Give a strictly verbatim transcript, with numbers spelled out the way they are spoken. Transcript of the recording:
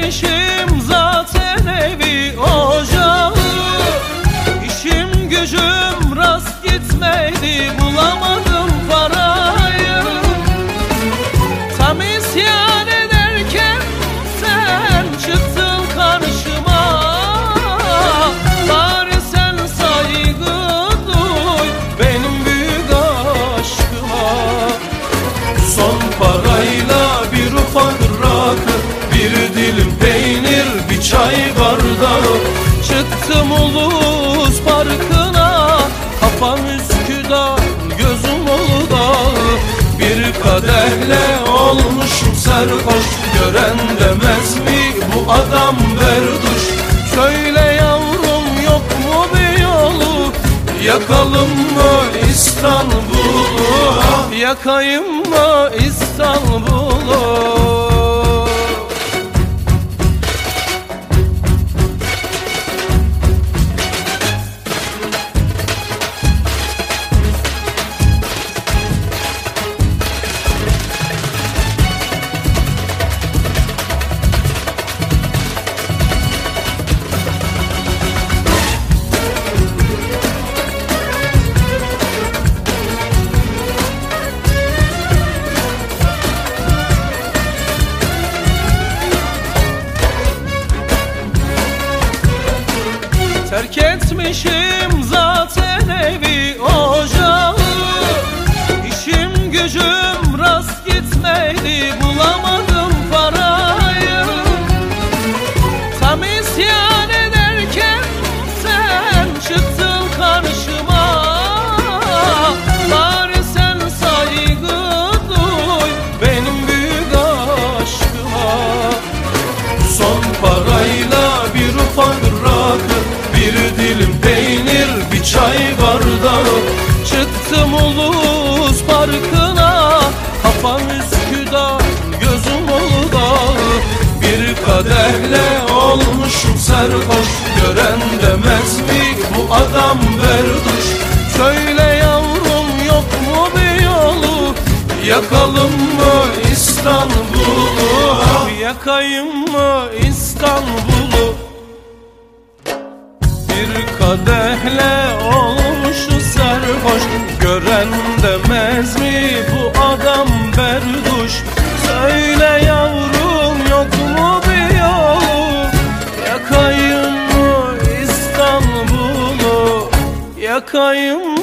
etmişim zaten evi ocağı. İşim gücüm rast gitmedi, bulamadım parayı. Tam isyan ederken sen çıktın karşıma. Bari sen saygı duy benim büyük aşkıma. Son parayla bir ufak rakı, bir dilim peynir, bir çay bardağı. Çıktım Ulus Parkı'na, kafam Üsküdar, gözüm Uludağ. Bir kadehle olmuşum sarhoş, gören demez mi bu adam berduş? Söyle yavrum yok mu bir yolu, yakalım mı İstanbul'u, yakayım mı İstanbul'u? Terk etmişim zaten evi ocağı. İşim gücüm rast gitmedi, bulamadım parayı. Tam isyan ederken sen çıktın karşıma. Bari sen saygı duy benim büyük aşkıma. Son parayla bir ufak rakı, bir dilim peynir, bir çay bardağı. Çıktım Ulus Parkı'na, kafam Üsküdar, gözüm Uludağ. Bir kadehle olmuşum sarhoş, gören demez mi bu adam berduş? Söyle yavrum yok mu bir yolu, yakalım mı İstanbul'u, yakayım mı İstanbul'u? Bir kadehle olmuş sarhoş, gören demez mi bu adam berduş? Söyle yavrum yok mu bir yolu, yakayım mı İstanbul'u, yakayım